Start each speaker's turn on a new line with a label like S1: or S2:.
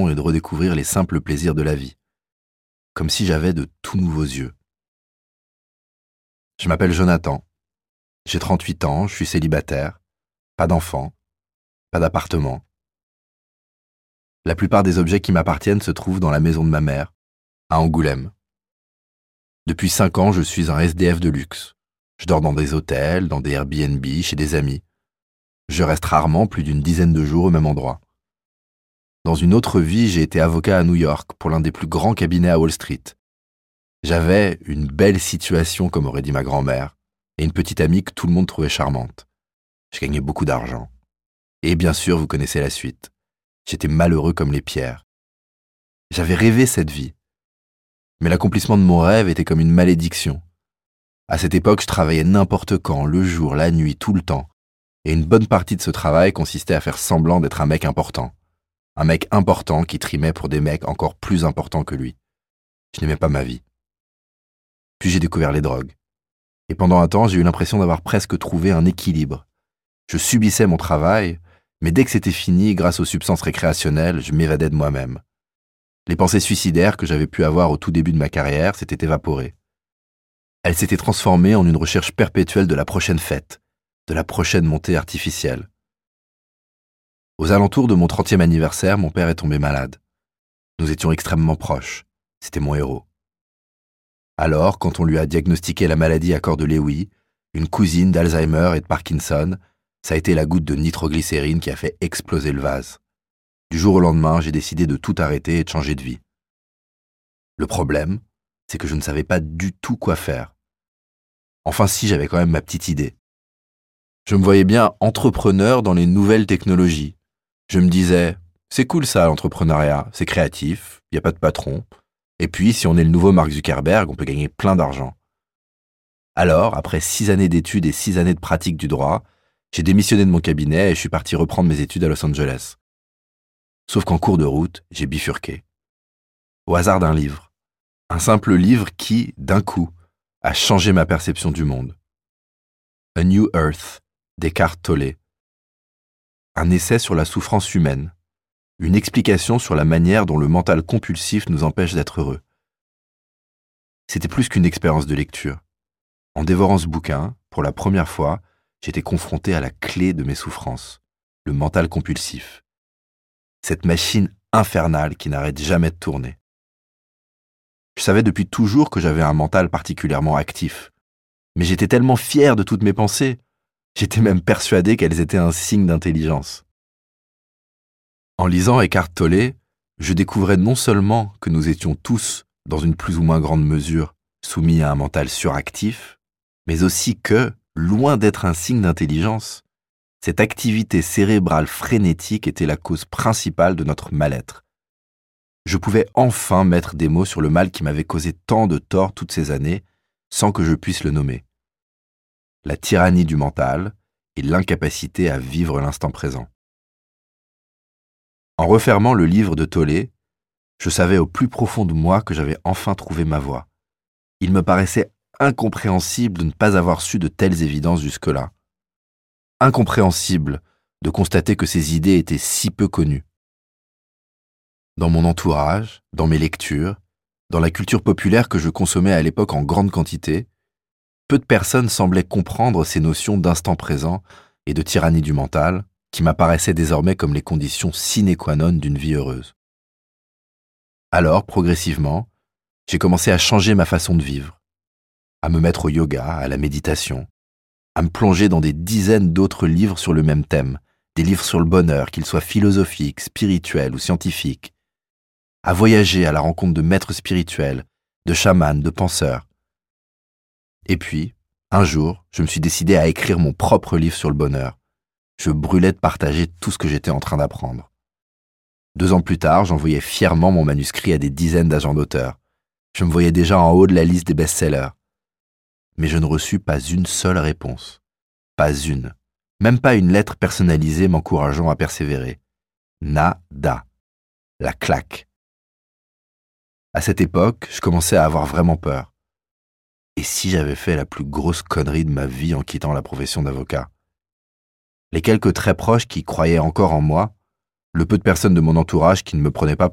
S1: et de redécouvrir les simples plaisirs de la vie, comme si j'avais de tout nouveaux yeux. Je m'appelle Jonathan, j'ai 38 ans, je suis célibataire, pas d'enfant, pas d'appartement. La plupart des objets qui m'appartiennent se trouvent dans la maison de ma mère, à Angoulême. Depuis 5 ans, je suis un SDF de luxe. Je dors dans des hôtels, dans des Airbnb, chez des amis. Je reste rarement plus d'une dizaine de jours au même endroit. Dans une autre vie, j'ai été avocat à New York pour l'un des plus grands cabinets à Wall Street. J'avais une belle situation, comme aurait dit ma grand-mère, et une petite amie que tout le monde trouvait charmante. Je gagnais beaucoup d'argent. Et bien sûr, vous connaissez la suite. J'étais malheureux comme les pierres. J'avais rêvé cette vie. Mais l'accomplissement de mon rêve était comme une malédiction. À cette époque, je travaillais n'importe quand, le jour, la nuit, tout le temps. Et une bonne partie de ce travail consistait à faire semblant d'être un mec important. Un mec important qui trimait pour des mecs encore plus importants que lui. Je n'aimais pas ma vie. Puis j'ai découvert les drogues. Et pendant un temps, j'ai eu l'impression d'avoir presque trouvé un équilibre. Je subissais mon travail, mais dès que c'était fini, grâce aux substances récréationnelles, je m'évadais de moi-même. Les pensées suicidaires que j'avais pu avoir au tout début de ma carrière s'étaient évaporées. Elles s'étaient transformées en une recherche perpétuelle de la prochaine fête, de la prochaine montée artificielle. Aux alentours de mon 30e anniversaire, mon père est tombé malade. Nous étions extrêmement proches. C'était mon héros. Alors, quand on lui a diagnostiqué la maladie à corps de Lewy, une cousine d'Alzheimer et de Parkinson, ça a été la goutte de nitroglycérine qui a fait exploser le vase. Du jour au lendemain, j'ai décidé de tout arrêter et de changer de vie. Le problème, c'est que je ne savais pas du tout quoi faire. Enfin si, j'avais quand même ma petite idée. Je me voyais bien entrepreneur dans les nouvelles technologies. Je me disais, c'est cool ça l'entrepreneuriat, c'est créatif, il n'y a pas de patron. Et puis, si on est le nouveau Mark Zuckerberg, on peut gagner plein d'argent. Alors, après 6 années d'études et 6 années de pratique du droit, j'ai démissionné de mon cabinet et je suis parti reprendre mes études à Los Angeles. Sauf qu'en cours de route, j'ai bifurqué. Au hasard d'un livre. Un simple livre qui, d'un coup, a changé ma perception du monde. A New Earth, d'Eckhart Tolle. Un essai sur la souffrance humaine. Une explication sur la manière dont le mental compulsif nous empêche d'être heureux. C'était plus qu'une expérience de lecture. En dévorant ce bouquin, pour la première fois, j'étais confronté à la clé de mes souffrances, le mental compulsif. Cette machine infernale qui n'arrête jamais de tourner. Je savais depuis toujours que j'avais un mental particulièrement actif, mais j'étais tellement fier de toutes mes pensées, j'étais même persuadé qu'elles étaient un signe d'intelligence. En lisant Eckhart Tolle, je découvrais non seulement que nous étions tous, dans une plus ou moins grande mesure, soumis à un mental suractif, mais aussi que, loin d'être un signe d'intelligence, cette activité cérébrale frénétique était la cause principale de notre mal-être. Je pouvais enfin mettre des mots sur le mal qui m'avait causé tant de tort toutes ces années, sans que je puisse le nommer. La tyrannie du mental et l'incapacité à vivre l'instant présent. En refermant le livre de Tolle, je savais au plus profond de moi que j'avais enfin trouvé ma voie. Il me paraissait incompréhensible de ne pas avoir su de telles évidences jusque-là. Incompréhensible de constater que ces idées étaient si peu connues. Dans mon entourage, dans mes lectures, dans la culture populaire que je consommais à l'époque en grande quantité, peu de personnes semblaient comprendre ces notions d'instant présent et de tyrannie du mental qui m'apparaissaient désormais comme les conditions sine qua non d'une vie heureuse. Alors, progressivement, j'ai commencé à changer ma façon de vivre, à me mettre au yoga, à la méditation, à me plonger dans des dizaines d'autres livres sur le même thème, des livres sur le bonheur, qu'ils soient philosophiques, spirituels ou scientifiques, à voyager à la rencontre de maîtres spirituels, de chamans, de penseurs. Et puis, un jour, je me suis décidé à écrire mon propre livre sur le bonheur. Je brûlais de partager tout ce que j'étais en train d'apprendre. 2 ans plus tard, j'envoyais fièrement mon manuscrit à des dizaines d'agents d'auteurs. Je me voyais déjà en haut de la liste des best-sellers. Mais je ne reçus pas une seule réponse. Pas une. Même pas une lettre personnalisée m'encourageant à persévérer. Nada. La claque. À cette époque, je commençais à avoir vraiment peur. Et si j'avais fait la plus grosse connerie de ma vie en quittant la profession d'avocat? Les quelques très proches qui croyaient encore en moi, le peu de personnes de mon entourage qui ne me prenaient pas